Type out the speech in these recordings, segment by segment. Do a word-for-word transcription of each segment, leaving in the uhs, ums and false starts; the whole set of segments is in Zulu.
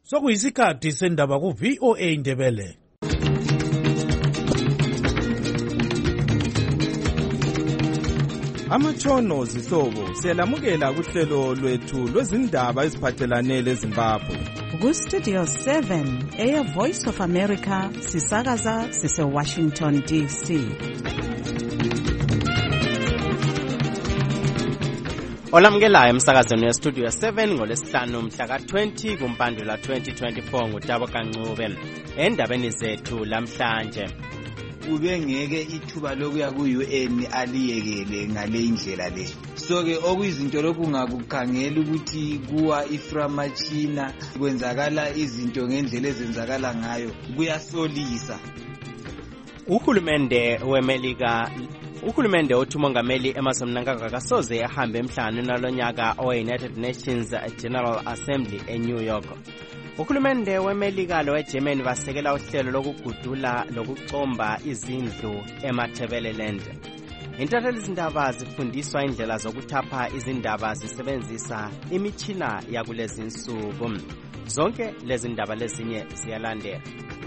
Sokuyisikhathi sendaba ku V O A Ndebele. Amatshono zihlobo siyalamukela kuhlelo lwethu lwezindaba eziphathelane leZimbabwe. Ku Studio seven eya Voice of America sisakaza sise Washington D C. Olamukelayo emsakazweni weStudio seven ngolesihlanu mhla ka twenty kuMpandula twenty twenty-four nguTabo Kancube. Endabeni zethu lamhlanje, ube ngeke ithuba lokuya ku-U N aliyekele ngale indlela le. So ke okuyizinto lokhu ngakukhangela ukuthi kuwa iframachina kwenzakala izinto ngendlela ezenzakala ngayo kuyasolisa. Uhulumende weMelika Uhulumende othi umongameli Emmerson Mnangagwa kasoze ahambe emhlanganweni nalonyaka owe-United Nations General Assembly eNew York. Uhulumende weMelika loweGermany basekela uhlelo lokugudula lokucomba izindlu eMatabeleland. Intatheli izindaba zifundiswa indlela zokuthapha izindaba zisebenzisa imitshina yakulezi insuku. Zonke lezi ndaba lezinye ziyalandela.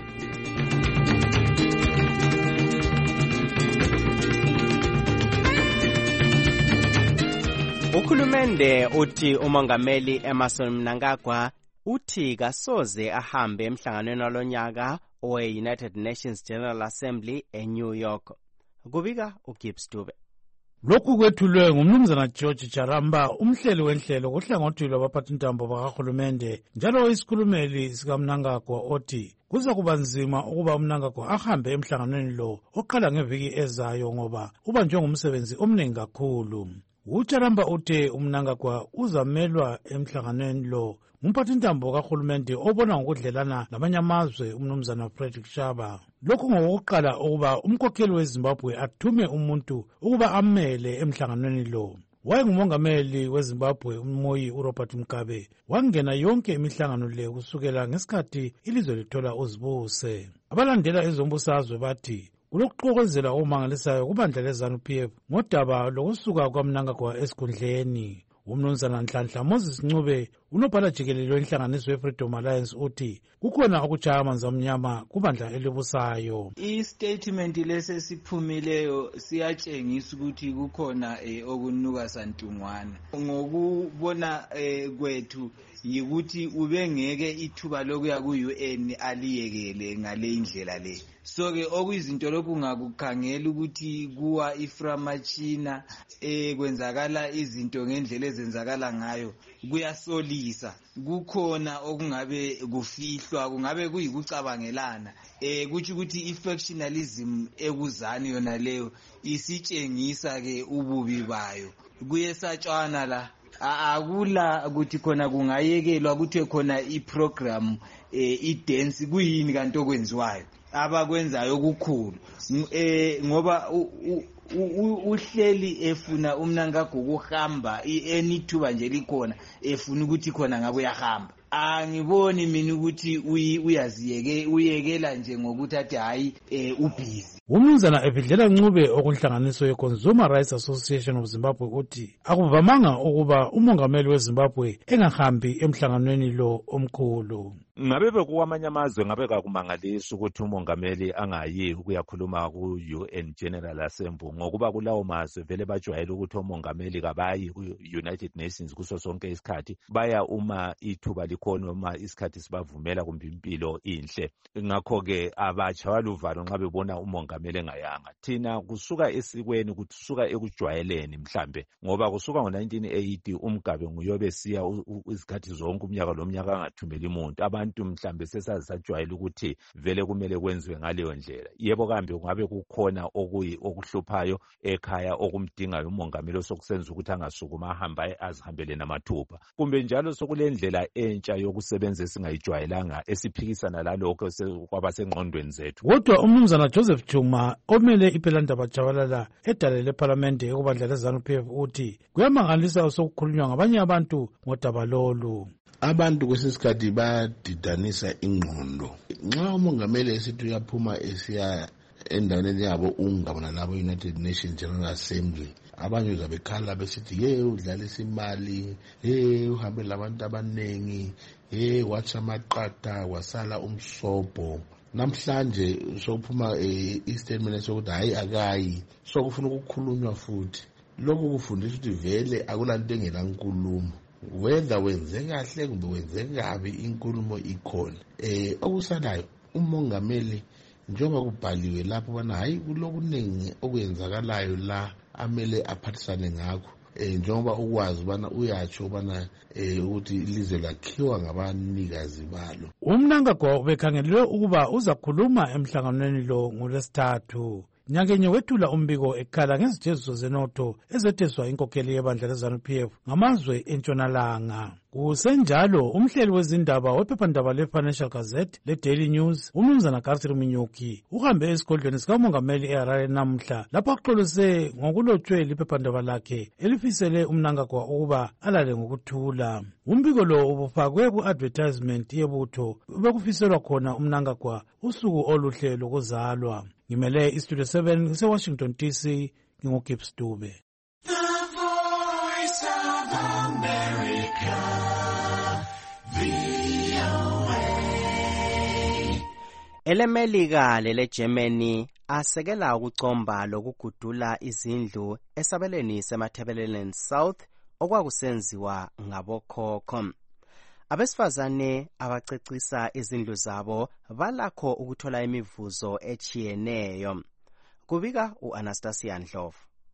Uhulumende uthi umongameli Emmerson Mnangagwa uthi kasoze ahambe emhlanganweni walonyaka owe-United Nations General Assembly eNew York. Kubika uGibbs Dube. Lokhu kwethulwe ngumnumzana George Charamba, umhleli wenhlelo kuhlangothi lwabaphathintambo bakahulumende, njalo isikhulumeli sikaMnangagwa othi kuza kuba nzima ukuba uMnangagwa ahambe emhlanganweni lo oqala ngeviki ezayo ngoba ubanjwe ngumsebenzi omningi kakhulu. UCharamba uthe uMnangagwa uzamelwa emhlanganweni lo ngumphathintambo kahulumende obona ngokudlelana namanye amazwe umnumzana Frederick Shaba. Lokhu ngokuqala ukuba umkhokheli weZimbabwe athume umuntu ukuba amele emhlanganweni lo. Wayengumongameli weZimbabwe uMoyi uRobert Mugabe wangena yonke imihlangano le kusukela ngesikhathi ilizwe lithola uzibuse. Abalandela ezombusazwe bathi kulokuxokozela omangalisayo kubandla leZANU P F ngodaba lokusuka kwaMnangagwa esikhundleni. Umnumzana Nhlanhla Moses Ncube, unobhala jikelele wenhlanganiso weFreedom Alliance, uthi kukhona ukutshaya amanzi amnyama kubandla elibusayo. I-statement lesi siphumileyo siyatshengisa ukuthi kukhona eh, okunuka santungwana. Ngokubona eh, kwethu yikuthi ube ngeke ithuba lokuya ku-U N aliyekele ngale indlela le. So ke okuyizinto lokhu ngakukhangela ukuthi kuwa iframachina eh kwenzakala izinto ngendlela ezenzakala ngayo kuyasolisa. Kukhona okungabe kufihlwa, kungabe kuyikucabangelana eh kuthi ukuthi ifactionalism ekuzani yona leyo isitshengisa ke ububi bayo. Kuyesatshwana la akula ukuthi khona kungayekelwa ukuthi khona iprogram eh idance kuyini kanti okwenziwayo abakwenzayo kukhulu eh ngoba uhleli efuna uMnangagwa ukuhamba enithuba nje likhona efuna ukuthi khona ngabe uyahamba. Angiboni mina ukuthi uyaziyeke uyekela nje ngokuthi athi hayi ubhizi. Umnumzana Evidlela Ncube okunhlanganiso yeConsumer Rights Association of Zimbabwe uthi akuvamanga ukuba umongameli weZimbabwe engahambi emhlanganweni lo omkhulu. Ngabe bekuwamanye amazwe ngabe kakumangalisa ukuthi umongameli angayi ukuyakhuluma ku-U N General Assembly ngokuba kulawo mazwe vele bajwayele ukuthi omongameli kabayi ku-United Nations kuso sonke isikhathi, baya uma ithuba likhona uma isikhathi sibavumela kumbe impilo inhle. Ngakho-ke abatshaywa luvalo nxa bebona umongameli engayanga. Thina kusuka esikweni kusuka ekujwayeleni mhlambe ngoba kusuka ngo-nineteen eighty uMgabe nguyobe siya izikhathi zonke umnyaka lomnyaka angathumeli umuntu. Abantu mhlambe sesazajwayela ukuthi vele kumele kwenziwe ngaleyo ndlela. Yebo kambe kungabe kukhona okuyi okuhluphayo ekhaya okumdingayo umongameli sokusenza ukuthi angasukuma ahamba azihambele namathuba. Kumbe njalo sokulendlela entsha yokusebenza esingayijwayelanga esiphikisana lalokho kwabasengqondweni zethu. Kodwa umnumzana Joseph Chuma omele iPhelandaba Jabalala edale leParliament ekubandla leZANU P F uthi kuyamangalisa osokukhulunywa ngabanye abantu ngodaba lolu. Abantu kwesikhathi bayadidanisa ingqondo. Nxa umongameli esithi uyaphuma esiya endaweni yabo ungabona labo United Nations General Assembly, abanye uzabekhala besithi ye udlalisa imali, ye uhambe labantu abanengi, hey watsha amaqata wasala umsobho. Namhlanje sokuphuma i-statement sokuthi hayi akayi sokufuna ukukhulunywa futhi. Lokhu kufundisa ukuthi vele akulanto engenankulumo, whether wenze kahle kumbe wenze kabi inkulumo ikhona. Eh okusalayo umongameli njengoba kubhaliwe lapho bana hayi kulokuningi okwenzakalayo la amele aphathisane ngakho. Eh njengoba ukwazi bana uyatsho bana eh ukuthi ilizwe lakhiwa ngabanikazi balo. Umnangagwa ubekhangelwe ukuba uzakhuluma emhlanganweni lo ngolwesithathu. Nyakenye wethula umbiko ekhala ngezijeziso zenotho ezetheswa inkokheli yebandla le-ZANU P F ngamazwe entshonalanga. Kusenjalo umhleli wezindaba wephephandaba le-Financial Gazette le-Daily News umnumzana Garth Minyuki uhambe esigodlweni sikamongameli eHarare namuhla lapho axolise ngokulotshwe liphephandaba lakhe elifisele umnangagwa ukuba alale ngokuthula. Umbiko lo ubufakwe ku-advertisement yebutho bekufiselwa khona umnangagwa usuku oluhle lokuzalwa. Ngimele istudio seven ngise-Washington D C nginguGibbs Dube. The Voice of America, V O A. EleMelika lele-Germany asekela ukucomba lokugudula izindlu esabelweni semathebelelen South okwakusenziwa ngabokhokho. Abesifazane abacecisa izindlu zabo balakho ukuthola imivuzo echiyeneyo. Kubika u-Anastasia Ndlovu.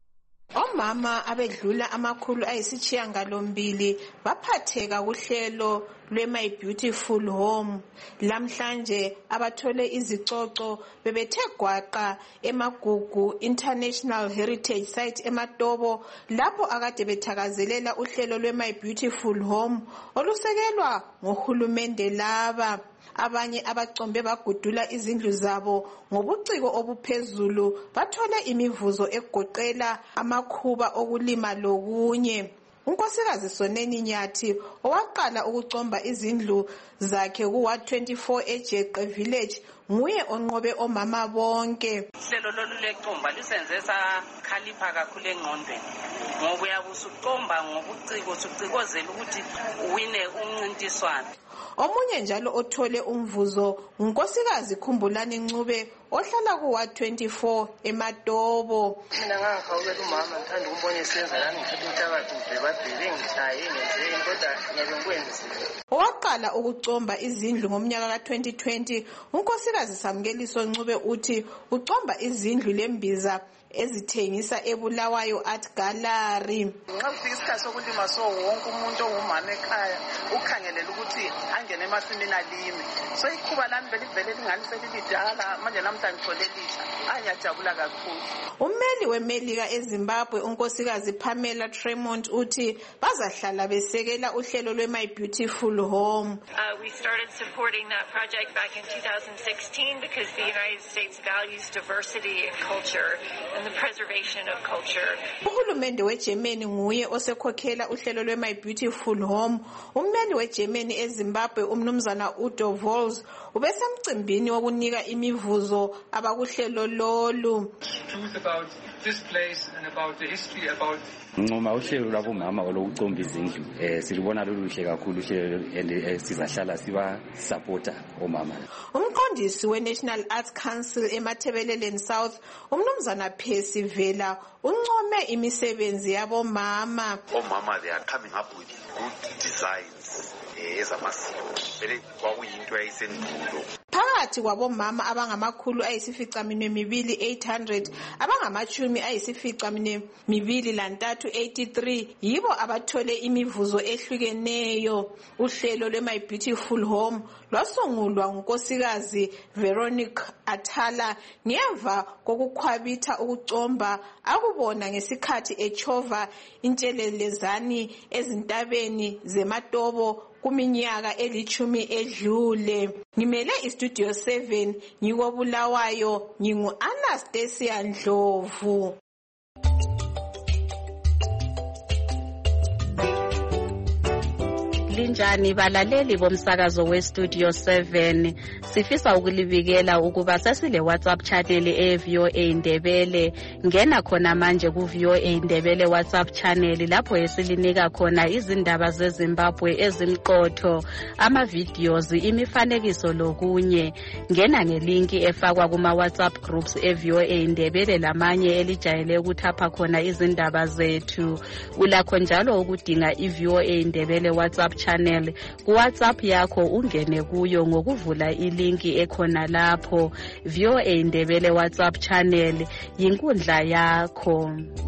Omama abedlula amakhulu ayisishiyagalombili baphatheka kuhlelo lwe-My Beautiful Home. Lamhlanje abathole izicoco bebethe gwaqa eMagugu International Heritage Site eMatobo lapho akade bethakazelela uhlelo lwe-My Beautiful Home olusekelwa ngohulumende laba. Abanye abacombe bagudula izindlu zabo ngobuciko obuphezulu bathole imivuzo egoqela amakhuba okulima lokunye. Unkosikazi Soneni Nyathi owaqala ukucomba izindlu zakhe ku-Ward twenty-four eJeqe Village nguye onqobe omama bonke. Hlelo lolu lecomba lisenze sakhalipha kakhulu engqondweni ngoba uyabusa ucomba ngobuciko usucikozela ukuthi uwine umncintiswano. Omunye njalo othole umvuzo unkosikazi Khumbulani Ncube ohlala ku-Ward twenty-four eMatobo. Mina ngangahawukela umama ngithanda ukumbona esenza la ngithatha inhlabathi ngibhebabhebe ngishaye ngenze kodwa ngeke ngikwenze. Owaqala ukucomba izindlu ngomnyaka ka twenty twenty unkosikazi Samkeliso Ncube uthi ucomba izindlu lembiza ezithengisa eBulawayo Art Gallery. Nxa kufika isikhathi sokulima so wonke umuntu ongumama ekhaya ukhangelela ukuthi angene emasimini alime. So ikhuba lami belivele lingani selilidala manje namhlanje ngithole lisha. Ayajabula kakhulu. Ummeli weMelika eZimbabwe unkosikazi Pamela Tremont uthi bazahlala besekela uhlelo lwe-My Beautiful Home. Uh, we started supporting that project back in two thousand sixteen because the United States values diversity in culture and the preservation of culture. Uhulumende weGermany nguye osekhokhela uhlelo lwe-My Beautiful Home. Ummeli weGermany eZimbabwe umnumzana Udo Vols ubesemcimbini wokunika imivuzo abakuhlelo lolu. About this place and about the history about Ngoma uhlelo lwabomama olokucomba izindlu eh silibona loluhle kakhulu uhlelo and sizahlala siba supporter omama. Umqondisi we-National Arts Council eMathebelelen South umnumzana Percy Vela uncome imisebenzi yabomama. Omama they are coming up with good designs ezamasiko vele kwakuyinto yayisendulo. Phakathi kwabomama abangamakhulu ayisificaminwe mibili eight hundred abangamachumi ayisificaminwe mibili lantathu eighty-three yibo abathole imivuzo ehlukeneyo. Uhlelo lwe-My Beautiful Home lwasungulwa ngunkosikazi Veronique Athala ngemva kokukhwabitha ukucomba akubona ngesikhathi echova intshelelezani ezintabeni zeMatobo kuminyaka elichumi edlule. Ngimele istudio seven ngikobulawayo ngingu Anastasia Ndlovu. linjani balaleli bomsakazo westudio seven? Sifisa ukulibikela ukuba sesile WhatsApp channel e-V O A Ndebele. Ngena khona manje ku-V O A Ndebele WhatsApp channel lapho esilinika khona izindaba zeZimbabwe ezimqotho, ama-videos, imifanekiso lokunye. Ngena ngelinki efakwa kuma-WhatsApp groups e-V O A Ndebele lamanye elijayele ukuthapha khona izindaba zethu. Ulakho njalo ukudinga i-V O A Ndebele WhatsApp channel ku WhatsApp yakho, ungene kuyo ngokuvula ilinki ekhona lapho. V O A Ndebele WhatsApp channel yinkundla yakho.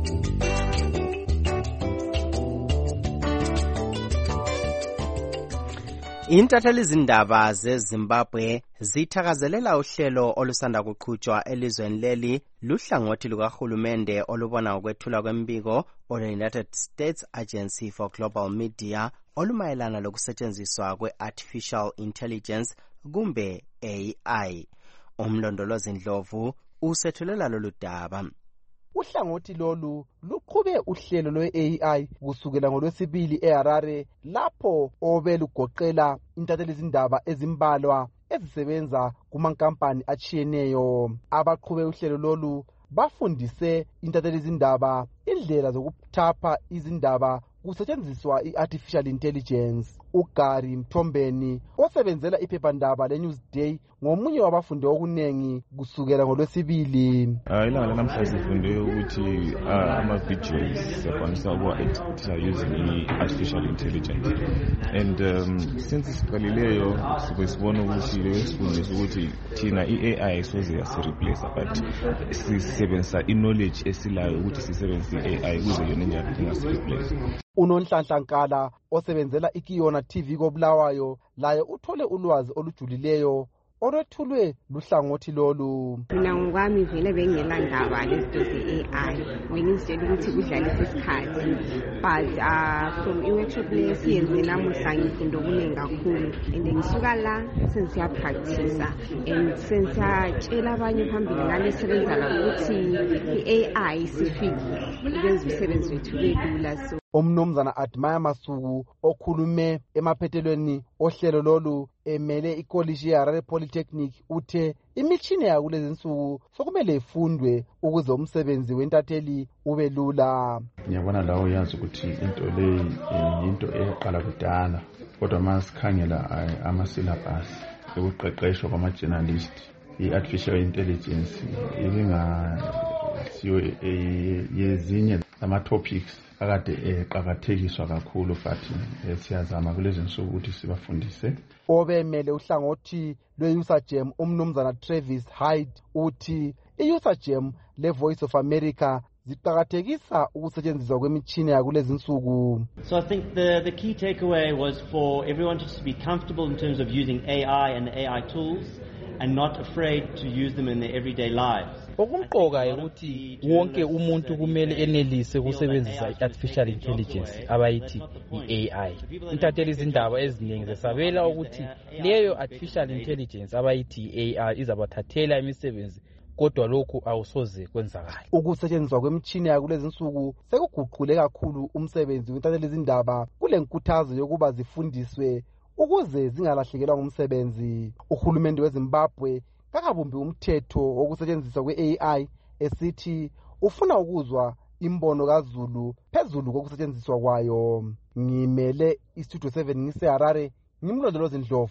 Intatheli izindaba zeZimbabwe zithakazelela uhlelo olusanda kuqhutshwa elizweni leli luhlangothi lukahulumende olubona ukwethula kwembiko ole-United States Agency for Global Media olumayelana lokusetshenziswa kwe-Artificial Intelligence kumbe A I. Umlondolozi Ndlovu usethulela lolu daba. Uhlangothi lolu luqhube uhlelo lwe-A I kusukela ngolwesibili eHarare, lapho obelugoqela intatheli izindaba ezimbalwa ezisebenza kumankampani atshiyeneyo. Abaqhube uhlelo lolu bafundise intatheli izindaba indlela zokuthapha izindaba kusetshenziswa i-Artificial Intelligence. uGary Mthombeni osebenzela iphephandaba le-Newsday ngomunye wabafundi okunengi kusukela ngolwesibili. Ilanga namhlanje sifunde ukuthi ama-videos siyakwanisa ukuwa-editha using i-artificial intelligence, and um, since siqalileyo sibe sibona ukuthi lesifundisa ukuthi thina i-A I soze yasireplace, but sisebenzisa i-knowledge esilayo ukuthi sisebenzise i-A I ukuze yona njalo ingasireplace. uNonhlanhla Nkala osebenzela iKiyona T V koBulawayo laye uthole ulwazi olujulileyo olwethulwe luhlangothi lolu. Mina ngokwami vele bengela ndaba lezinto ze-A I, bengizitshela ukuthi kudlalisa isikhathi, but uh, from i-workshop le siyenze namuhla ngifunde okuningi kakhulu, and ngisuka la sensiyapractice and sensiyatshela abanye phambili ngalesebenza la ukuthi i-A I isifike ukwenza umsebenzi wethu lula. So Umnumzana Admire Masuku okhulume emaphethelweni ohlelo lolu emele ikoliji yeHarare Polytechnic uthe imitshini yakulezi nsuku sokumele ifundwe ukuze umsebenzi wentatheli ube lula. Ngiyabona lawo yazi ukuthi into le into eqala kudala, kodwa masikhangela ama-syllabus ekuqeqeshwa kwama-journalist, i-artificial intelligence ibingasiyo yezinye ama-topics akade eqakathekiswa kakhulu, futhi siyazama kulezi nsuku ukuthi sibafundise. Obemele uhlangothi lwe-USAGEM umnumzana Travis Hyde uthi i-USAGEM le-Voice of America ziqakathekisa ukusetshenziswa kwemitshini yakulezi nsuku. So I think the the key takeaway was for everyone to just be comfortable in terms of using A I and A I tools and not afraid to use them in their everyday lives. Okumqoka ukuthi wonke umuntu kumele enelise ukusebenzisa i-artificial intelligence abayithi i-A I. Intatheli izindaba eziningi zesabela ukuthi leyo artificial intelligence abayithi i-A I izabathathela imisebenzi, kodwa lokhu awusoze kwenzakala. Ukusetshenziswa kwemitshini yakulezi nsuku sekuguqule kakhulu umsebenzi wentatheli izindaba kule nkuthazo yokuba zifundiswe ukuze zingalahlekelwa ngumsebenzi. Uhulumende weZimbabwe kakabumbi umthetho wokusetshenziswa kwe-A I esithi ufuna ukuzwa imbono kaZulu phezulu kokusetshenziswa kwayo. Ngimele iStudio seven ngiseHarare, ngimlondolozi Ndlovu.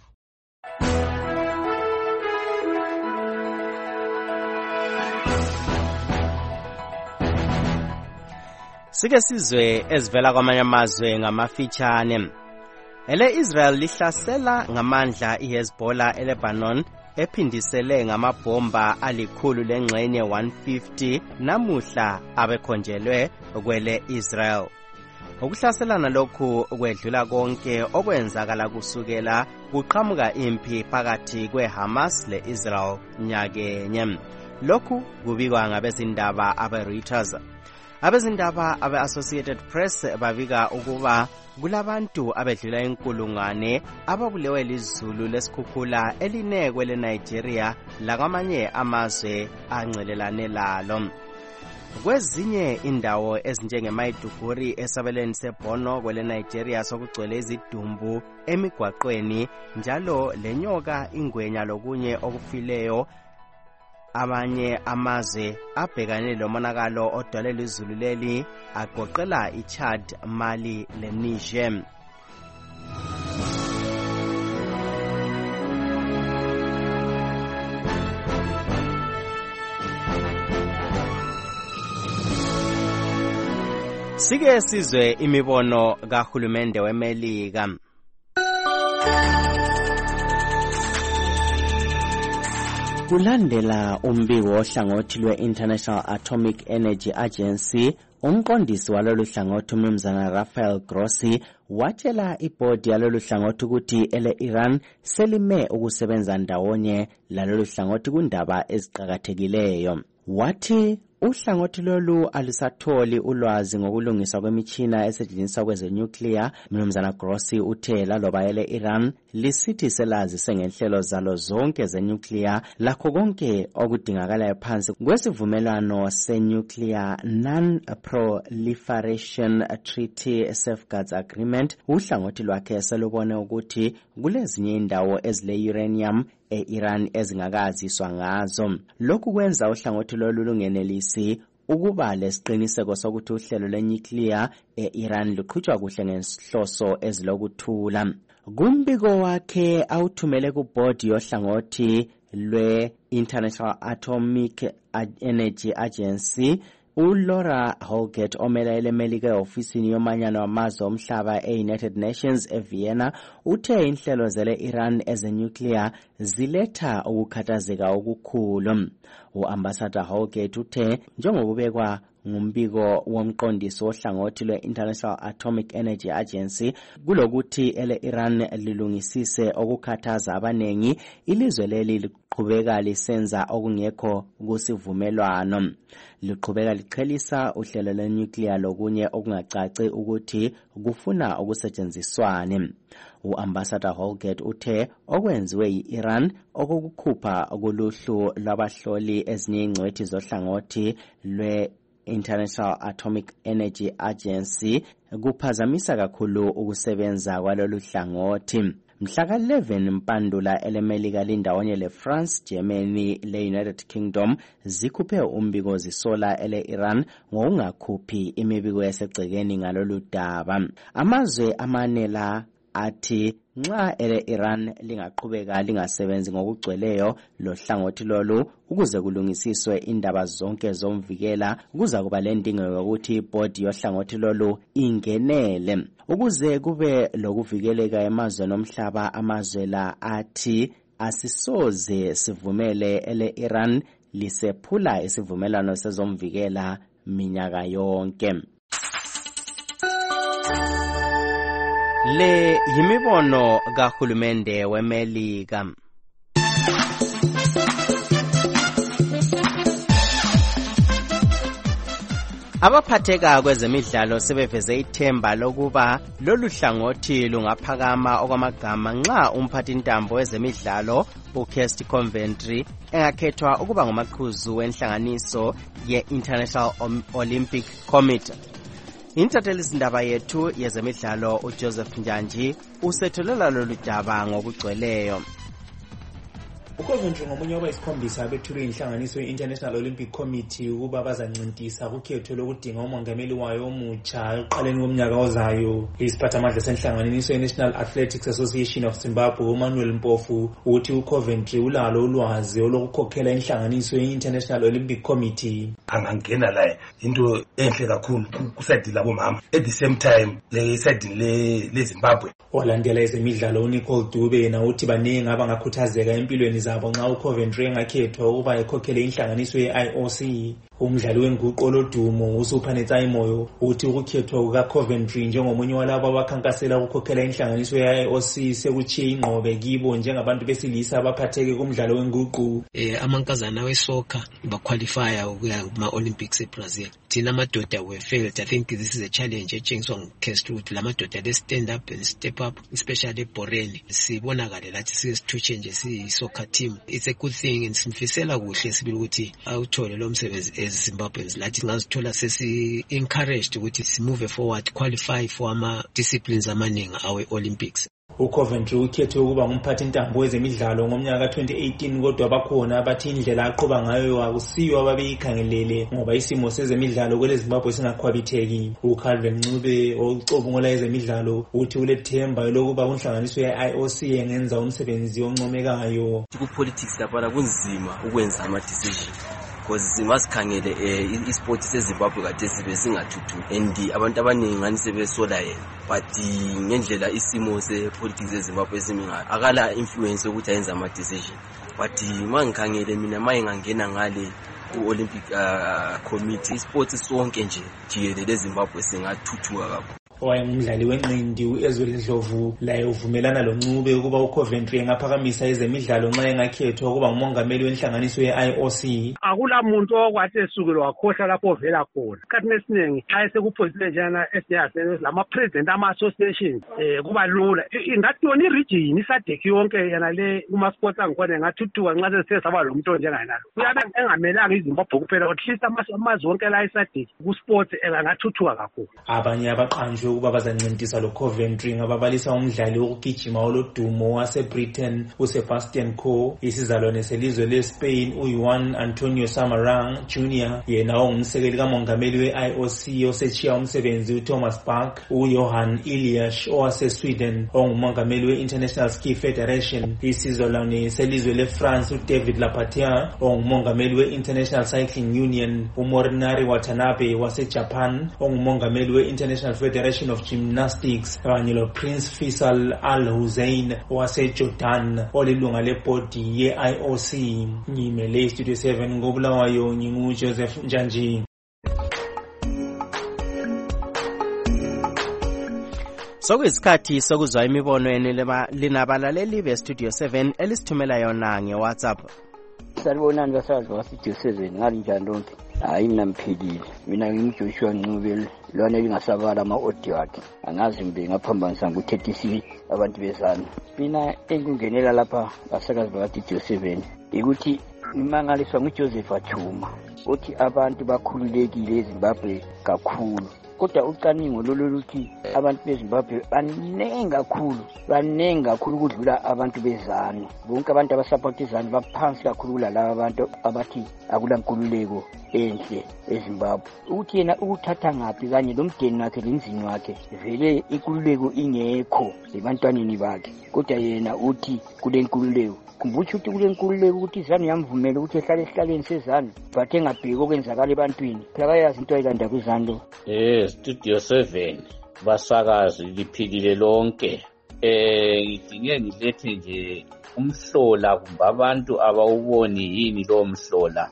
Sike sizwe ezivela kwamanye amazwe ngamafitshane. Ele Israel lihlasela ngamandla iHezbollah eLebanon ephindisele ngamabomba alikhulu lengxenye one fifty namuhla abekhonjelwe kwele Israel. Ukuhlaselana lokhu kwedlula konke okwenzakala kusukela kuqhamuka impi phakathi kweHamas leIsrael nyakenye. Lokhu kubikwa ngabezindaba abeReuters. Abezindaba abe-Associated Press babika ukuba kulabantu abedlula inkulungwane ababulewe lizulu lesikhukhula elinekwe leNigeria lakwamanye amazwe ancelelane lalo. Kwezinye indawo ezinjengemaiduguri esabelweni seBorno kwele Nigeria sokugcwele izidumbu emigwaqweni njalo lenyoka ingwenya lokunye okufileyo. Abanye amazwe abhekane lomonakalo odalelwe izulu leli agoqela iChad, Mali leNiger. Sike sizwe imibono kahulumende weMelika. Kulandela umbiko ohlangothi lwe-International Atomic Energy Agency, umqondisi walolu hlangothi uMnumzana Rafael Grossi watshela ibhodi yalolu hlangothi ukuthi ele-Iran selime ukusebenza ndawonye lalolu hlangothi kundaba eziqhakathekileyo. Wathi uhlangothi lolu alisatholi ulwazi ngokulungiswa kwemitshina esetshenziswa kwezenuclear. Mnumzana Grossi uthe laloba ele-Iran lisithi selazi sengenhlelo zalo zonke zenuclear lakho konke okudingakalayo phansi kwesivumelwano senuclear non-proliferation treaty safeguards agreement, uhlangothi lwakhe selubone ukuthi kulezinye indawo ezile-uranium e-Iran ezingakaziswa ngazo. Lokhu kwenza uhlangothi lolu lungenelisi ukuba lesiqiniseko sokuthi uhlelo lwenuclear e-Iran luqhutshwa kuhle ngenhloso ezilokuthula. Kumbiko wakhe awuthumele kubhodi yohlangothi lwe-International Atomic Energy Agency, uLaura Holgate omele eMelika eofisini yomanyano wamazwe omhlaba e-United Nations eVienna uthe inhlelo zele-Iran ezenuclear ziletha ukukhathazeka okukhulu. U-Ambassador Holgate uthe njengokubekwa ngumbiko womqondisi wohlangothi lwe-International Atomic Energy Agency kulokuthi ele-Iran lilungisise okukhathaza abanengi, ilizwe leli liqhubeka lisenza okungekho kusivumelwano. Liqhubeka liqhelisa uhlelo lwenuclear lokunye okungacaci ukuthi kufuna ukusetshenziswane. U-Ambassador Holgate uthe okwenziwe yi-Iran okukukhupha kuluhlu lwabahloli ezinye ingcwethi zohlangothi lwe International Atomic Energy Agency kuphazamisa kakhulu ukusebenza kwalolu hlangothi. Mhlaka eleven Mpandula eleMelika lindawonye leFrance, Germany le-United Kingdom zikhuphe umbiko zisola ele-Iran ngokungakhuphi imibiko yasegcekeni ngalolu daba. Amazwe amane la athi nxa ele-Iran lingaqhubeka lingasebenzi ngokugcweleyo lohlangothi lolu ukuze kulungisiswe indaba zonke zomvikela, kuza kuba lendingeko yokuthi ibhodi yohlangothi lolu ingenele. Ukuze kube lokuvikeleka emazweni omhlaba, amazwe la athi asisoze sivumele ele-Iran lisephula isivumelwano sezomvikela minyaka yonke. Le yimibono kahulumende weMelika. Abaphatheka kwezemidlalo sebeveze ithemba lokuba lolu hlangothi lungaphakama okwamagama nxa umphathintambo wezemidlalo uKirsty Coventry engakhethwa ukuba ngumaqhuzu wenhlanganiso ye-International Olympic Committee. Intatheli izindaba yethu yezemidlalo uJoseph Njanji usetholela lolu daba ngokugcweleyo. uCoventry ngomunye wabayisikhombisa abethulwe inhlanganiso ye-International Olympic Committee ukuba bazancintisa kukhetho lokudinga umongameli wayo omutsha ekuqaleni komnyaka ozayo. Isiphathamandla senhlanganiso ye-National Athletics Association of Zimbabwe uManuel Mpofu uthi uCoventry ulalo ulwazi olokukhokhela inhlanganiso ye-International Olympic Committee. Angangena la into enhle kakhulu kusayidi labo mama at the same time le side le leZimbabwe. Olandela ezemidlalo uNicole Dube na uthi baningi abangakhuthazeka empilweni zabo nxa uCoventry engakhethwa ukuba ekhokhele inhlanganiso ye-I O C. Umdlali wenguqo lodumo uSuphanetsai Moyo uthi ukukhethwa kukaCoventry njengomunye walabo abakhankasela ukukhokhela inhlanganiso ye-I O C sekuchiye ingqobe kibo njengabantu besilisa abaphatheke kumdlalo wenguqo. Eh amankazana wesoka baqualifya ukuya kuma Olympics eBrazil. Thina amadoda we failed. I think this is a challenge etshengiswa nguKirsty ukuthi lamadoda le stand up and step up, especially eBoreni. Sibonakala lathi sisithutshe nje siyisoka team. It's a good thing and simfisela kuhle sibili ukuthi awuthole lo msebenzi as Zimbabweans lathi ngazithola sesi encouraged ukuthi si move forward, qualify for ama disciplines amaningi awe Olympics. uCoventry ukhethe ukuba ngumphathi ntambo wezemidlalo ngomnyaka twenty eighteen kodwa bakhona abathi indlela aqhuba ngayo akusiyo ababeyikhangelele ngoba isimo sezemidlalo kwele Zimbabwe singakhwabitheki. uCalvin Ncube ocubungula ezemidlalo uthi ulethemba lokuba unhlanganiso ye-I O C engenza umsebenzi oncomekayo. Ku-politics lapha kunzima ukwenza ama-decision because masikhangele eh isport seZimbabwe kade sibe singathuthu and abantu abaningi ngani sebesola yena but ngendlela isimo sepolitics seZimbabwe siminga akala influence ukuthi ayenza ama decision but mangikhangele mina mayengangena ngale ku-Olympic uh, committee isports sonke nje jikelele eZimbabwe singathuthuka kakhulu. owayengumdlali wenqindi uEzweli Ndlovu laye uvumelana loNcube ukuba uCoventry engaphakamisa ezemidlalo nxa engakhethwa ukuba ngumongameli wenhlanganiso ye-I O C. Akula muntu okwathi esukile wakhohla lapho ovela khona. Isikhathi esiningi ayesekuphosile njana esiyasebenza lama president ama associations eh kuba lula. Ingathi yona iregion isadeki yonke yana le kuma sports angikhona ngathuthuka nxa sesithe saba lo muntu njengayenalo. Uyabe engamelanga iZimbabwe kuphela at least amazwe wonke la isadeki ku sports engathuthuka kakhulu. Abanye abaqanjwe ukuba bazancintisa lo Coventry ngababalisa umdlali wokugijima olodumo waseBritain uSebastian Coe, isizalwane selizwe leSpain uJuan Antonio Samarang Junior, yena ongumsekeli kamongameli we-I O C osechiya umsebenzi uThomas Bach, uJohan Elias owaseSweden ongumongameli we-International Ski Federation, isizalwane selizwe leFrance uDavid Lapierre ongumongameli we-International Cycling Union, uMorinari Watanabe waseJapan ongumongameli we-International Federation of Gymnastics kanye loPrince Faisal Al Hussein waseJordan olilunga lebhodi ye-I O C. Ngimele Studio seven ngobulawayo nginguJoseph Njanji. Sokuyisikhathi sokuzwa imibono yenu linabalaleli beStudio seven elisithumela yona ngeWhatsApp. Sanibonani basazi baStudio seven ngalinjani lonke. Hayi mina mphilile. Mina ngimJoshua Ncube lona lingasabala ama-audio akhe. Angazi mbe ngaphambanisa ngo-thirty-six abantu bezana. Mina engingenela lapha basakazi bakaStudio seven ukuthi ngimangaliswa nguJoseph Athuma uthi abantu bakhululekile eZimbabwe kakhulu. Kodwa ucwaningo lolu luthi abantu beZimbabwe banengi kakhulu banengi kakhulu ukudlula abantu bezana. Bonke abantu abasupport izana baphansi kakhulu kulabo abantu abathi akula nkululeko enhle eZimbabwe. Uthi yena ukuthatha ngapi kanye lomdeni wakhe lenzini wakhe vele inkululeko ingekho ebantwaneni bakhe, kodwa yena uthi kule nkululeko. Kumbuthi ukuthi kule nkululeko ukuthi izana yamvumela ukuthi ehlale esihlaleni sezana but engabheki okwenzakala ebantwini. Phela bayazi into ayilanda kwizando. Eh Studio seven basakazi liphilile lonke. Eh ngidinge ngilethe nje umhlola kumbe abantu abawuboni yini lo mhlola.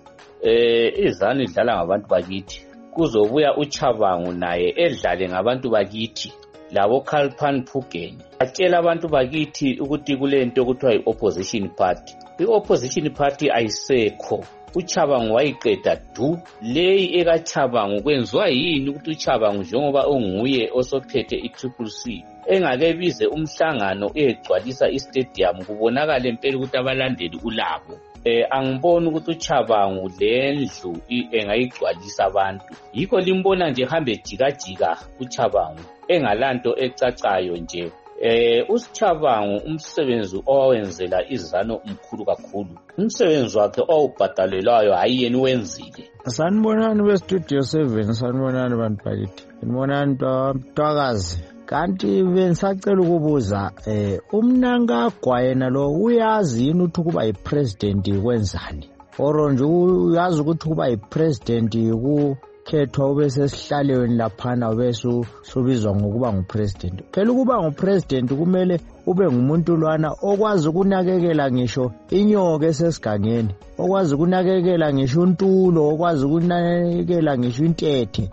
Eh izana idlala ngabantu bakithi. Kuzobuya uChabangu naye edlale ngabantu bakithi. Labo Kalpan Phugen atshela abantu bakithi ukuthi kulento okuthiwa i-opposition party. I-opposition party ayisekho. uChabangu wayiqeda du. Leyi ekaChabangu kwenziwa yini ukuthi uChabangu njengoba onguye osophethe i-Triple C engake bize umhlangano egcwalisa istadium kubonakala impela ukuthi abalandeli ulabo. Eh angiboni ukuthi uChabangu lendlu engayigcwalisa abantu. Yikho limbona nje hambe jika jika uChabangu engalanto ecacayo nje. Eh uSichabangu umsebenzi owenzela izano umkhulu kakhulu. Umsebenzi wakhe owubhadalelwayo hayi yena wenzile. Sanibonani beStudio seven, sanibonani bantu bakithi. Sanibonani Twakazi. Kanti bensacela ukubuza eh umNangagwa yena lo uyazi yini ukuthi kuba yipresident kwenzani? Oro nje uyazi ukuthi kuba yipresident ku khethwa ube sesihlalweni laphana ubesu sobizwa ngokuba ngupresident. Phela ukuba ngupresident kumele ube ngumuntu lwana okwazi ukunakekela ngisho inyoka esesigangeni, okwazi ukunakekela ngisho untulo, okwazi ukunakekela ngisho intethe.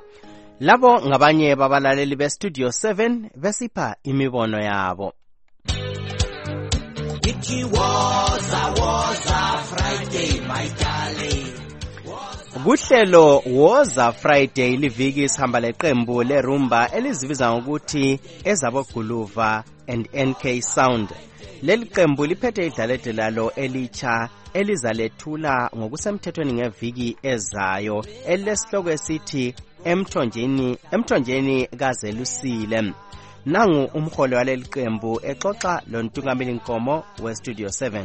Labo ngabanye babalaleli beStudio seven besipha imibono yabo. It was a was a Friday my darling. Kuhlelo Woza Friday liviki sihamba leqembu lerumba elizibiza ngokuthi ezabo Guluva and N K Sound. Leli qembu liphethe idlalede lalo elicha elizalethula ngokusemthethweni ngeviki ezayo elesihloko esithi emthonjeni emthonjeni kaZelusile. Nangu umholi waleli qembu exoxa lontungameli Nkomo we Studio seven.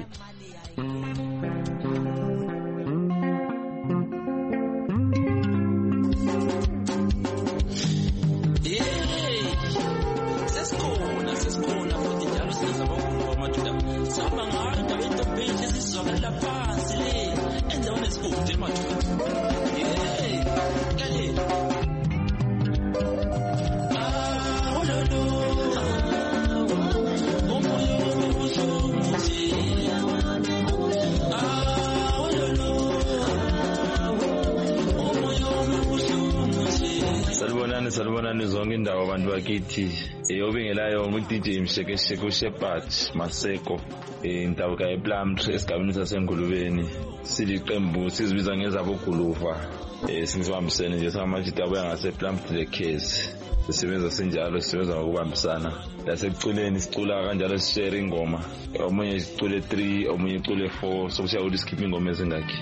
Salibonani zonke indawo abantu bakithi eyobingelayo ngu-D J Mshekesheke uShepard Maseko indabuka ePlumtree esigabeni saseNgulubeni. Siliqembu sizibiza ngezaboguluva singizibambisene nje samajita abuya ngasePlumtree Case. Sisebenza sinjalo, sisebenza ngokubambisana. Lasekuculeni sicula kanjalo sishare ingoma. Omunye sicule three, omunye icule four, sokusiya ukuthi sikhiphe ingoma ezingakhi.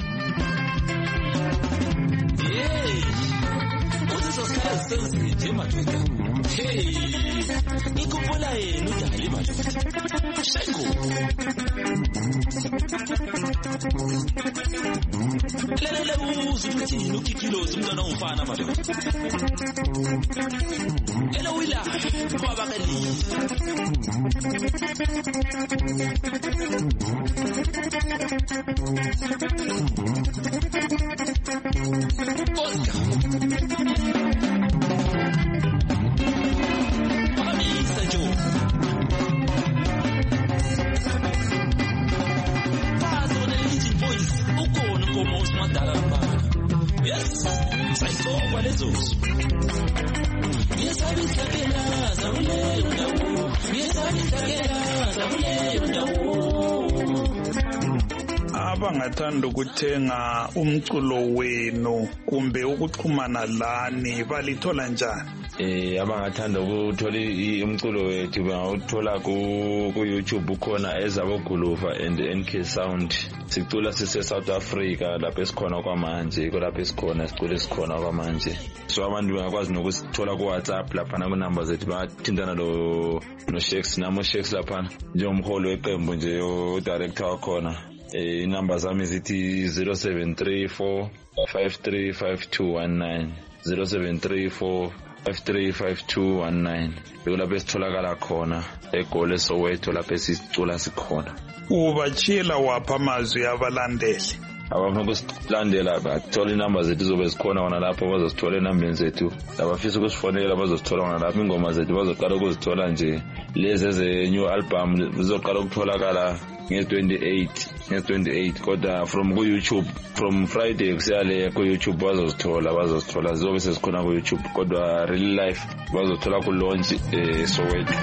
Sensitive madoda. Hey, ikuphola yena udali madoda. Sheko. Lele uzu ukuthi ukikhilozi umntwana ongifana madoda. Ela wila kwaba kali. Abangathanda ukuthenga umculo wenu kumbe ukuxhumana lani balithola njani? Eh abangathanda ukuthola umculo wethu bangawuthola ku YouTube ukhona ezaboguluva and N K Sound. Sicula sise South Africa lapho esikhona kwamanje, lapho esikhona sicula esikhona kwamanje. So abantu bangakwazi nokusithola ku WhatsApp lapha na ku number zethu bathintana lo no Shakes namo Shakes lapha njengomholi weqembu nje o director wakhona. Eh number zami zithi zero seven three four five three five two one nine zero seven three four five three five two one nine. Lapho esitholakala khona eGoli Soweto lapho esicula sikhona. Ubachila wapha amazwi abalandeli. Abafuna ukusilandela bathola inamba zethu zobe zikhona wona lapho bazosithola inambeni zethu. Abafisa ukusifonela bazosithola wona lapho ingoma zethu bazoqala ukuzithola nje. Lezi eze new album zizoqala ukutholakala nge twenty-eight nge twenty-eight kodwa from ku YouTube from Friday kusiyale ku YouTube bazozithola bazozithola zizobe sezikhona ku YouTube kodwa real life bazothola ku launch eh Soweto.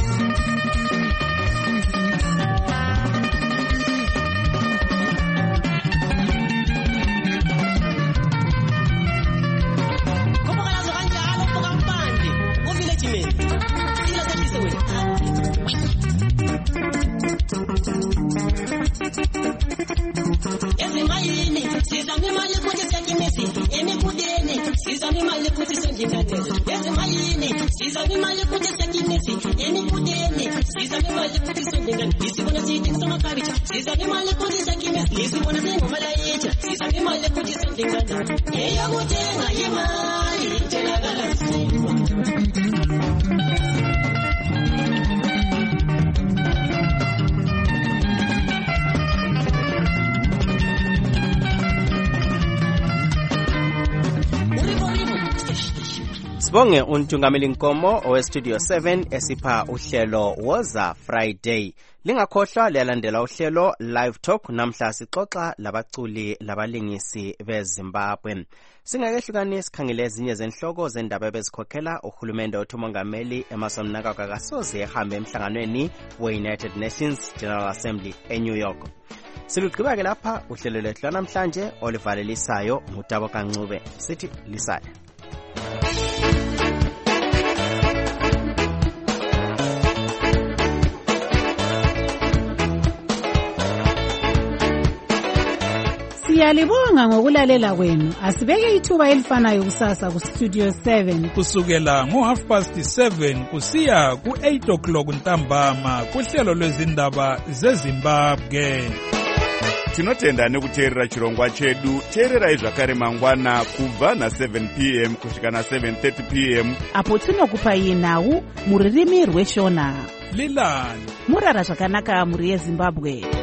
Sibonge untungameli Nkomo owe Studio seven esipha uhlelo Woza Friday. Lingakhohlwa liyalandela uhlelo Live Talk namhla sixoxa labaculi labalingisi beZimbabwe. Singakehlukani sikhangele ezinye zenhloko zendaba ebezikhokhela uhulumende othumongameli Emmerson Mnangagwa kasoze ehambe emhlanganweni we-United Nations General Assembly eNew York. Silugqiba ke lapha uhlelo lwethu namhlanje olivalelisayo ngutabo kancube sithi lisale. Siyalibonga ngokulalela kwenu. Asibeke ithuba elifanayo kusasa ku Studio seven kusukela ngo half past seven kusiya ku eight o'clock ntambama kuhlelo lwezindaba zeZimbabwe. Tinotenda nekuteerera chirongwa chedu. Teererai zvakare mangwana kubva na seven p m kusvika na seven thirty p m apo tinokupai nhau muririmi rweshona. Lilani murara zvakanaka muri yeZimbabwe.